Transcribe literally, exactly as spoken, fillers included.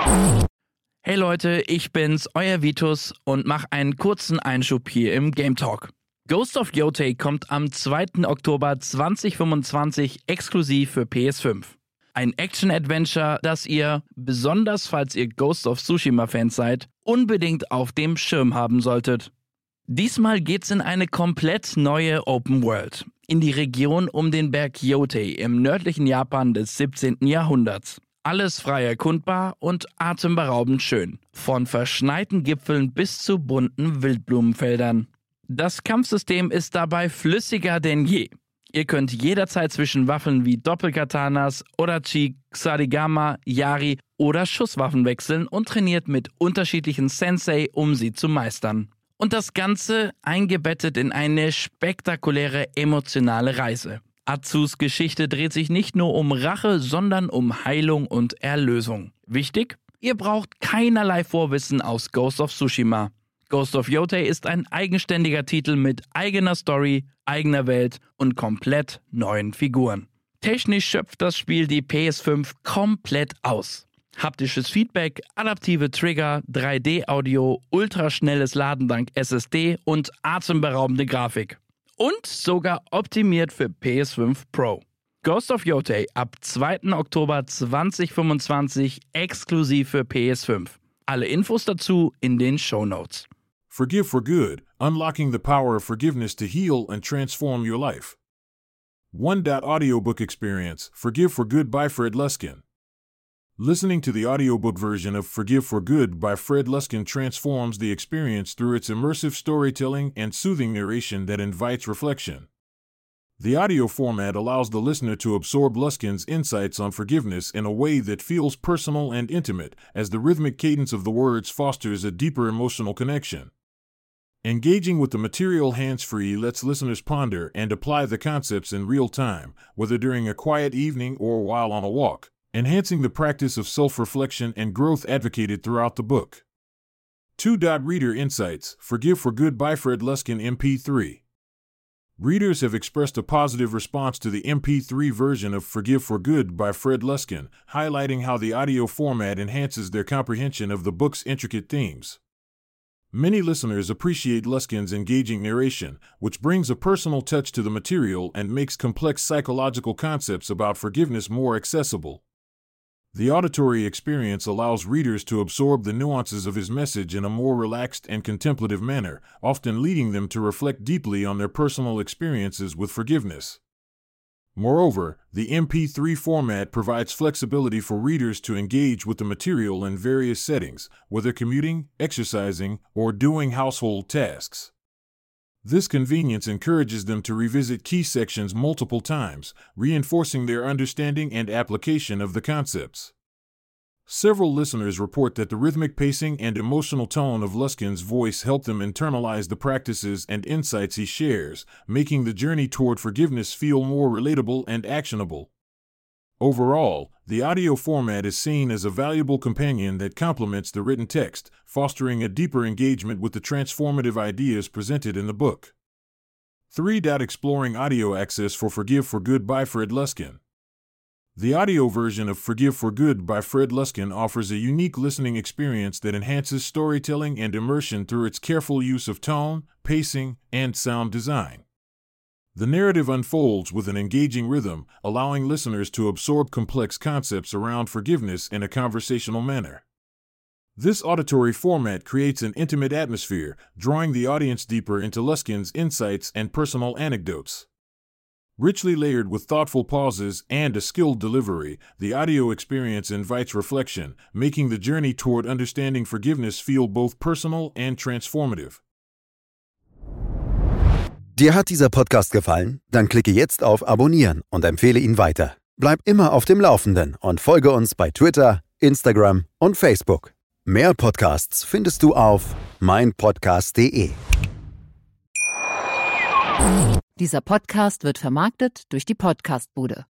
Hey Leute, ich bin's, euer Vitus und mach einen kurzen Einschub hier im Game Talk. Ghost of Yotei kommt am zweiten Oktober zweitausendfünfundzwanzig exklusiv für P S fünf. Ein Action-Adventure, das ihr, besonders falls ihr Ghost of Tsushima-Fans seid, unbedingt auf dem Schirm haben solltet. Diesmal geht's in eine komplett neue Open World, in die Region um den Berg Yotei im nördlichen Japan des siebzehnten Jahrhunderts. Alles frei erkundbar und atemberaubend schön, von verschneiten Gipfeln bis zu bunten Wildblumenfeldern. Das Kampfsystem ist dabei flüssiger denn je. Ihr könnt jederzeit zwischen Waffen wie Doppelkatanas, Odachi, Ksarigama, Yari oder Schusswaffen wechseln und trainiert mit unterschiedlichen Sensei, um sie zu meistern. Und das Ganze eingebettet in eine spektakuläre emotionale Reise. Atsus Geschichte dreht sich nicht nur um Rache, sondern um Heilung und Erlösung. Wichtig? Ihr braucht keinerlei Vorwissen aus Ghost of Tsushima. Ghost of Yotei ist ein eigenständiger Titel mit eigener Story, eigener Welt und komplett neuen Figuren. Technisch schöpft das Spiel die P S fünf komplett aus. Haptisches Feedback, adaptive Trigger, drei D Audio, ultraschnelles Laden dank S S D und atemberaubende Grafik. Und sogar optimiert für P S fünf Pro. Ghost of Yotei ab zweiten Oktober zweitausendfünfundzwanzig exklusiv für P S fünf. Alle Infos dazu in den Shownotes. Forgive for Good, Unlocking the Power of Forgiveness to Heal and Transform Your Life. One Audiobook Experience, Forgive for Good by Fred Luskin. Listening to the audiobook version of Forgive for Good by Fred Luskin transforms the experience through its immersive storytelling and soothing narration that invites reflection. The audio format allows the listener to absorb Luskin's insights on forgiveness in a way that feels personal and intimate, as the rhythmic cadence of the words fosters a deeper emotional connection. Engaging with the material hands-free lets listeners ponder and apply the concepts in real time, whether during a quiet evening or while on a walk, enhancing the practice of self-reflection and growth advocated throughout the book. two. Reader Insights, Forgive for Good by Fred Luskin M P three. Readers have expressed a positive response to the M P three version of Forgive for Good by Fred Luskin, highlighting how the audio format enhances their comprehension of the book's intricate themes. Many listeners appreciate Luskin's engaging narration, which brings a personal touch to the material and makes complex psychological concepts about forgiveness more accessible. The auditory experience allows readers to absorb the nuances of his message in a more relaxed and contemplative manner, often leading them to reflect deeply on their personal experiences with forgiveness. Moreover, the M P three format provides flexibility for readers to engage with the material in various settings, whether commuting, exercising, or doing household tasks. This convenience encourages them to revisit key sections multiple times, reinforcing their understanding and application of the concepts. Several listeners report that the rhythmic pacing and emotional tone of Luskin's voice help them internalize the practices and insights he shares, making the journey toward forgiveness feel more relatable and actionable. Overall, the audio format is seen as a valuable companion that complements the written text, fostering a deeper engagement with the transformative ideas presented in the book. three. Exploring audio access for Forgive for Good by Fred Luskin. The audio version of Forgive for Good by Fred Luskin offers a unique listening experience that enhances storytelling and immersion through its careful use of tone, pacing, and sound design. The narrative unfolds with an engaging rhythm, allowing listeners to absorb complex concepts around forgiveness in a conversational manner. This auditory format creates an intimate atmosphere, drawing the audience deeper into Luskin's insights and personal anecdotes. Richly layered with thoughtful pauses and a skilled delivery, the audio experience invites reflection, making the journey toward understanding forgiveness feel both personal and transformative. Dir hat dieser Podcast gefallen? Dann klicke jetzt auf Abonnieren und empfehle ihn weiter. Bleib immer auf dem Laufenden und folge uns bei Twitter, Instagram und Facebook. Mehr Podcasts findest du auf meinpodcast punkt de. Dieser Podcast wird vermarktet durch die Podcastbude.